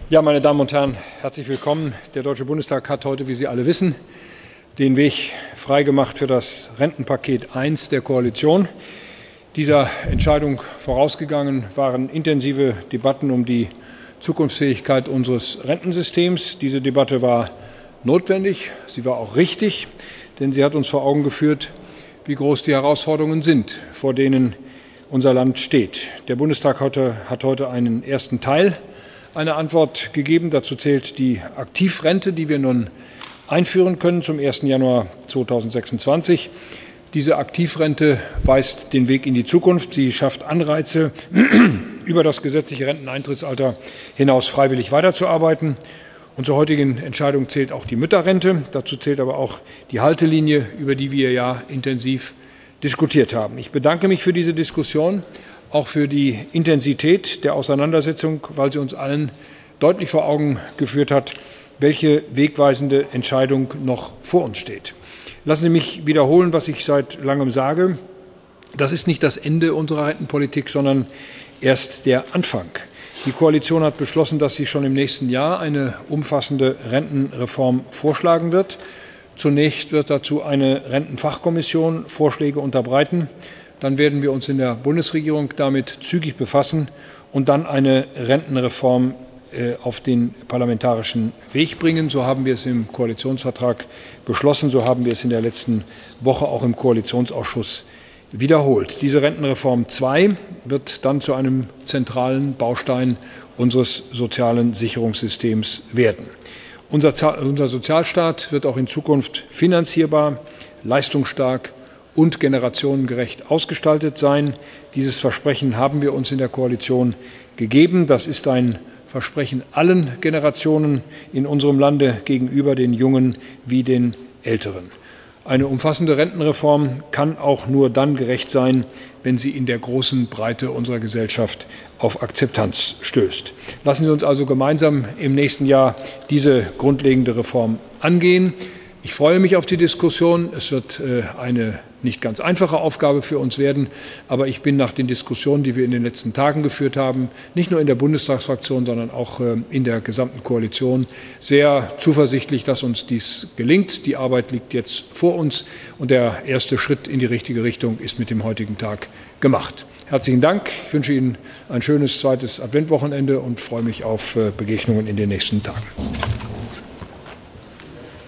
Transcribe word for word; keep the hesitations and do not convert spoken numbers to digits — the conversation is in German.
Ja, meine Damen und Herren, herzlich willkommen. Der Deutsche Bundestag hat heute, wie Sie alle wissen, den Weg freigemacht für das Rentenpaket eins der Koalition. Dieser Entscheidung vorausgegangen waren intensive Debatten um die Zukunftsfähigkeit unseres Rentensystems. Diese Debatte war notwendig, sie war auch richtig, denn sie hat uns vor Augen geführt, wie groß die Herausforderungen sind, vor denen unser Land steht. Der Bundestag hat heute einen ersten Teil eine Antwort gegeben. Dazu zählt die Aktivrente, die wir nun einführen können zum ersten Januar zweitausendsechsundzwanzig. Diese Aktivrente weist den Weg in die Zukunft. Sie schafft Anreize, über das gesetzliche Renteneintrittsalter hinaus freiwillig weiterzuarbeiten. Und zur heutigen Entscheidung zählt auch die Mütterrente. Dazu zählt aber auch die Haltelinie, über die wir ja intensiv diskutiert haben. Ich bedanke mich für diese Diskussion, auch für die Intensität der Auseinandersetzung, weil sie uns allen deutlich vor Augen geführt hat, welche wegweisende Entscheidung noch vor uns steht. Lassen Sie mich wiederholen, was ich seit langem sage. Das ist nicht das Ende unserer Rentenpolitik, sondern erst der Anfang. Die Koalition hat beschlossen, dass sie schon im nächsten Jahr eine umfassende Rentenreform vorschlagen wird. Zunächst wird dazu eine Rentenfachkommission Vorschläge unterbreiten. Dann werden wir uns in der Bundesregierung damit zügig befassen und dann eine Rentenreform auf den parlamentarischen Weg bringen. So haben wir es im Koalitionsvertrag beschlossen. So haben wir es in der letzten Woche auch im Koalitionsausschuss wiederholt. Diese Rentenreform zwei wird dann zu einem zentralen Baustein unseres sozialen Sicherungssystems werden. Unser, unser Sozialstaat wird auch in Zukunft finanzierbar, leistungsstark und generationengerecht ausgestaltet sein. Dieses Versprechen haben wir uns in der Koalition gegeben. Das ist ein Versprechen allen Generationen in unserem Lande gegenüber, den Jungen wie den Älteren. Eine umfassende Rentenreform kann auch nur dann gerecht sein, wenn sie in der großen Breite unserer Gesellschaft auf Akzeptanz stößt. Lassen Sie uns also gemeinsam im nächsten Jahr diese grundlegende Reform angehen. Ich freue mich auf die Diskussion. Es wird eine nicht ganz einfache Aufgabe für uns werden. Aber ich bin nach den Diskussionen, die wir in den letzten Tagen geführt haben, nicht nur in der Bundestagsfraktion, sondern auch in der gesamten Koalition, sehr zuversichtlich, dass uns dies gelingt. Die Arbeit liegt jetzt vor uns und der erste Schritt in die richtige Richtung ist mit dem heutigen Tag gemacht. Herzlichen Dank. Ich wünsche Ihnen ein schönes zweites Adventwochenende und freue mich auf Begegnungen in den nächsten Tagen.